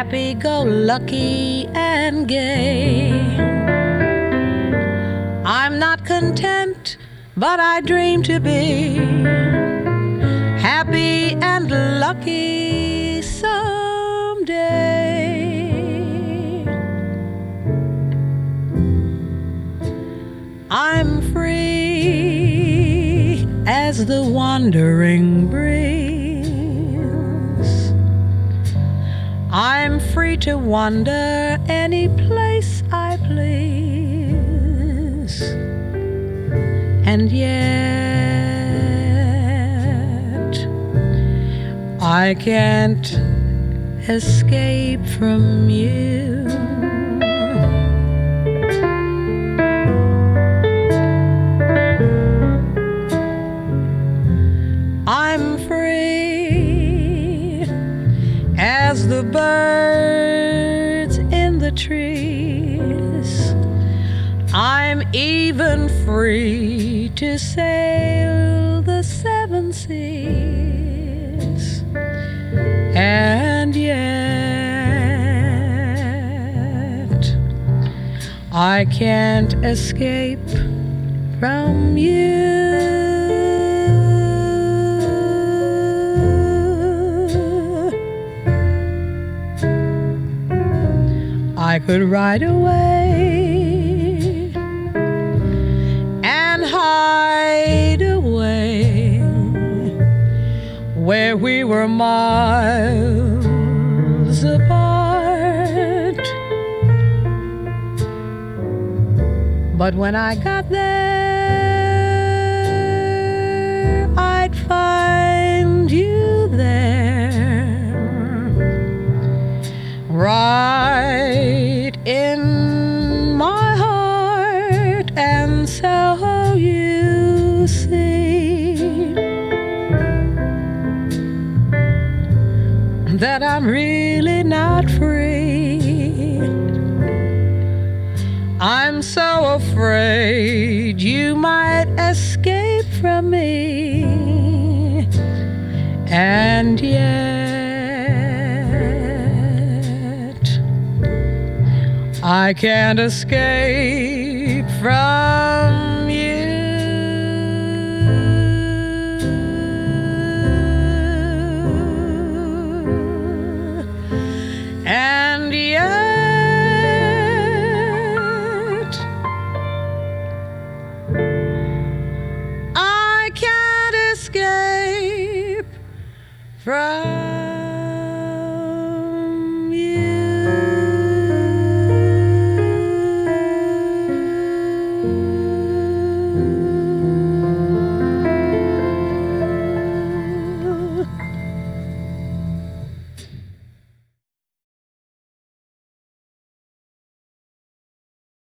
happy-go-lucky and gay. I'm not content, but I dream to be happy and lucky someday. I'm free as the wandering breeze. I'm free to wander any place I please. And yet I can't escape from you. I'm free as the birds in the trees. I'm even free to sail the seven seas. And yet I can't escape from you. I could ride away and hide away where we were miles apart. But when I got there, I'd find you there, right in my heart. And so you see that I'm really not free. I'm so afraid you might escape from me. And yet I can't escape from you. And yet I can't escape from